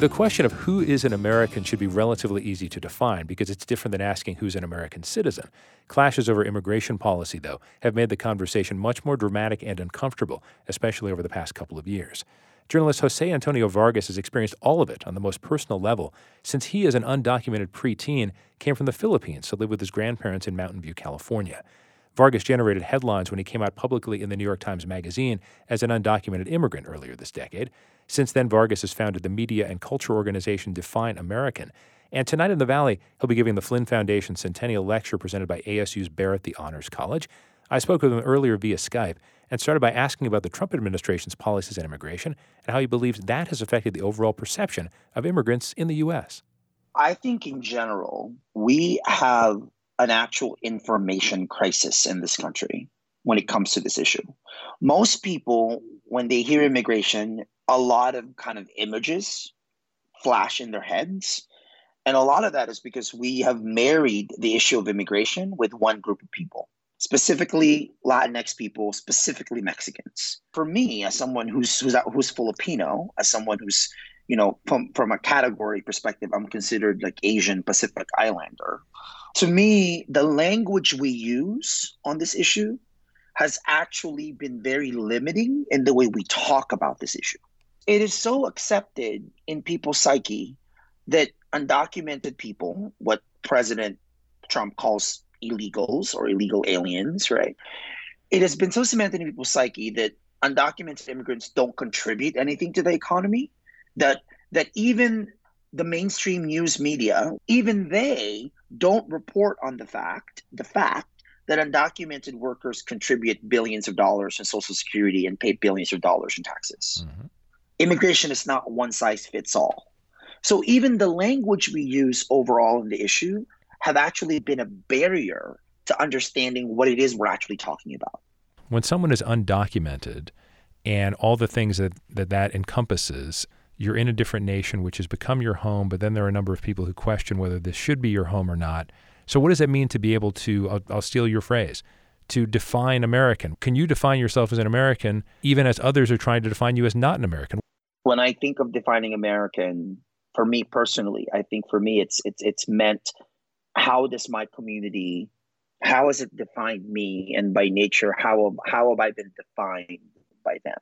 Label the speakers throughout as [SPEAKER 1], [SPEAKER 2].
[SPEAKER 1] The question of who is an American should be relatively easy to define because it's different than asking who's an American citizen. Clashes over immigration policy, though, have made the conversation much more dramatic and uncomfortable, especially over the past couple of years. Journalist Jose Antonio Vargas has experienced all of it on the most personal level since he, as an undocumented preteen, came from the Philippines to live with his grandparents in Mountain View, California. Vargas generated headlines when he came out publicly in the New York Times Magazine as an undocumented immigrant earlier this decade. Since then, Vargas has founded the media and culture organization Define American. And tonight in the Valley, he'll be giving the Flynn Foundation Centennial Lecture presented by ASU's Barrett the Honors College. I spoke with him earlier via Skype and started by asking about the Trump administration's policies on immigration and how he believes that has affected the overall perception of immigrants in the U.S.
[SPEAKER 2] I think in general, we have an actual information crisis in this country when it comes to this issue. Most people, when they hear immigration, a lot of kind of images flash in their heads. And a lot of that is because we have married the issue of immigration with one group of people, specifically Latinx people, specifically Mexicans. For me, as someone who's Filipino, as someone who's, from a category perspective, I'm considered like Asian Pacific Islander. To me, the language we use on this issue has actually been very limiting in the way we talk about this issue. It is so accepted in people's psyche that undocumented people, what President Trump calls illegals or illegal aliens, right? It has been so cemented in people's psyche that undocumented immigrants don't contribute anything to the economy, that even the mainstream news media, even they don't report on the fact that undocumented workers contribute billions of dollars in Social Security and pay billions of dollars in taxes. Mm-hmm. Immigration is not one size fits all. So even the language we use overall in the issue have actually been a barrier to understanding what it is we're actually talking about.
[SPEAKER 1] When someone is undocumented and all the things that encompasses, you're in a different nation, which has become your home, but then there are a number of people who question whether this should be your home or not. So what does it mean to be able to, I'll steal your phrase, to define American? Can you define yourself as an American even as others are trying to define you as not an American?
[SPEAKER 2] When I think of defining American, for me personally, I think for me it's meant, how does my community, how has it defined me? And by nature, how have I been defined by them?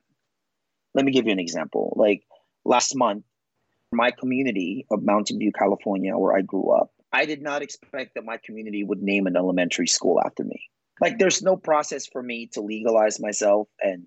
[SPEAKER 2] Let me give you an example. Like last month, my community of Mountain View, California, where I grew up, I did not expect that my community would name an elementary school after me. Like there's no process for me to legalize myself and,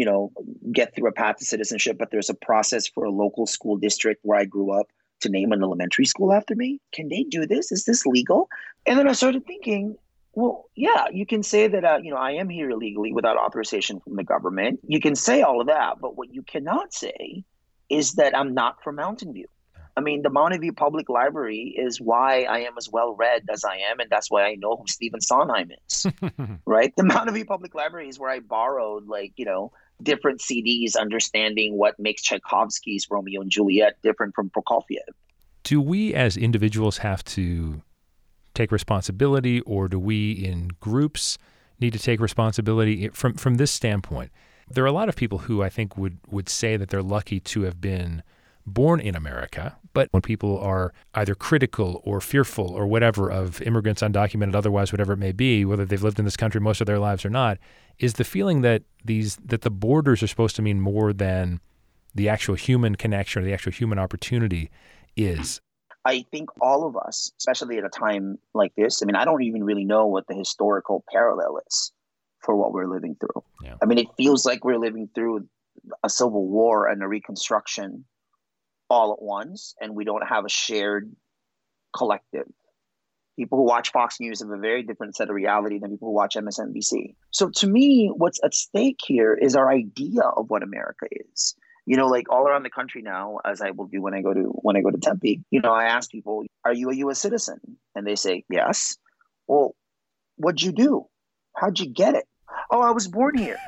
[SPEAKER 2] get through a path to citizenship, but there's a process for a local school district where I grew up to name an elementary school after me. Can they do this? Is this legal? And then I started thinking, well, yeah, you can say that, I am here illegally without authorization from the government. You can say all of that, but what you cannot say is that I'm not from Mountain View. I mean, the Mountain View Public Library is why I am as well read as I am, and that's why I know who Stephen Sondheim is, right? The Mountain View Public Library is where I borrowed, different CDs, understanding what makes Tchaikovsky's Romeo and Juliet different from Prokofiev.
[SPEAKER 1] Do we as individuals have to take responsibility, or do we in groups need to take responsibility from this standpoint? There are a lot of people who I think would say that they're lucky to have been born in America, but when people are either critical or fearful or whatever of immigrants, undocumented, otherwise, whatever it may be, whether they've lived in this country most of their lives or not, is the feeling that the borders are supposed to mean more than the actual human connection or the actual human opportunity is.
[SPEAKER 2] I think all of us, especially at a time like this, I don't even really know what the historical parallel is for what we're living through. Yeah. It feels like we're living through a civil war and a reconstruction all at once, and we don't have a shared collective. People who watch Fox News have a very different set of reality than people who watch MSNBC. So to me, what's at stake here is our idea of what America is. All around the country now, as I will do when I go to Tempe, I ask people, are you a U.S. citizen? And they say, yes. Well, what'd you do? How'd you get it? Oh, I was born here.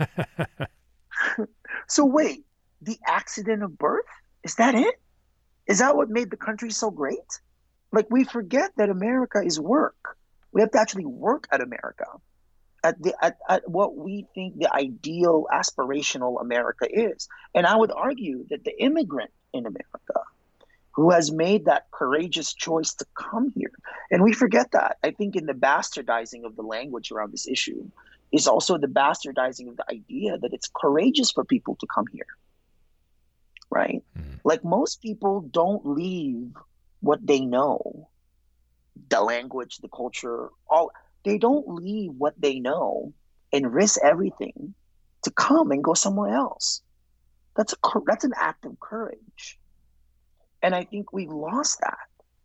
[SPEAKER 2] So wait, the accident of birth? Is that it? Is that what made the country so great? We forget that America is work. We have to actually work at America, at what we think the ideal aspirational America is. And I would argue that the immigrant in America, who has made that courageous choice to come here. And we forget that. I think in the bastardizing of the language around this issue is also the bastardizing of the idea that it's courageous for people to come here, right? Like most people don't leave what they know, the language, the culture, all. They don't leave what they know and risk everything to come and go somewhere else. That's an act of courage. And I think we've lost that.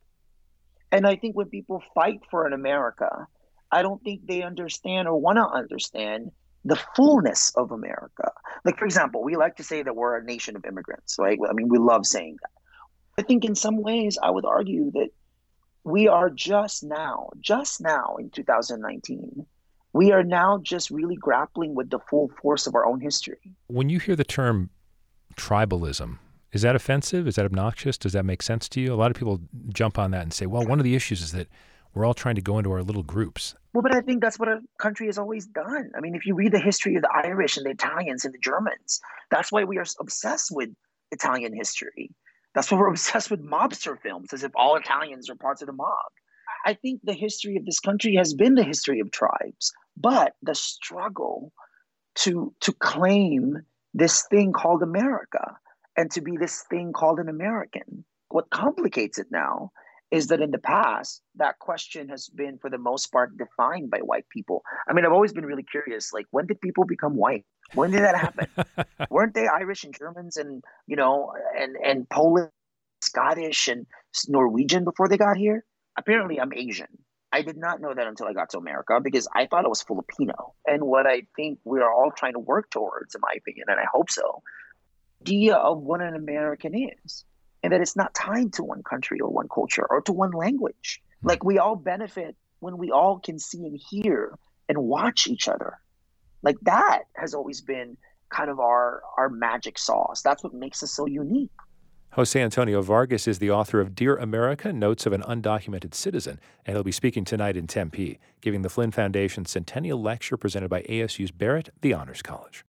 [SPEAKER 2] And I think when people fight for an America, I don't think they understand or want to understand the fullness of America. Like, for example, we like to say that we're a nation of immigrants, right? I mean, we love saying that. I think in some ways, I would argue that we are just now in 2019, we are now just really grappling with the full force of our own history.
[SPEAKER 1] When you hear the term tribalism, is that offensive? Is that obnoxious? Does that make sense to you? A lot of people jump on that and say, well, one of the issues is that we're all trying to go into our little groups.
[SPEAKER 2] Well, but I think that's what our country has always done. I mean, if you read the history of the Irish and the Italians and the Germans, that's why we are obsessed with Italian history. That's why we're obsessed with mobster films, as if all Italians are parts of the mob. I think the history of this country has been the history of tribes, but the struggle to claim this thing called America and to be this thing called an American. What complicates it now is that in the past, that question has been, for the most part, defined by white people. I mean, I've always been really curious, like, when did people become white? When did that happen? Weren't they Irish and Germans and, and Polish, Scottish and Norwegian before they got here? Apparently, I'm Asian. I did not know that until I got to America because I thought it was Filipino. And what I think we are all trying to work towards, in my opinion, and I hope so, idea of what an American is, and that it's not tied to one country or one culture or to one language. Like, we all benefit when we all can see and hear and watch each other. Like, that has always been kind of our magic sauce. That's what makes us so unique.
[SPEAKER 1] Jose Antonio Vargas is the author of Dear America, Notes of an Undocumented Citizen, and he'll be speaking tonight in Tempe, giving the Flynn Foundation Centennial Lecture presented by ASU's Barrett, the Honors College.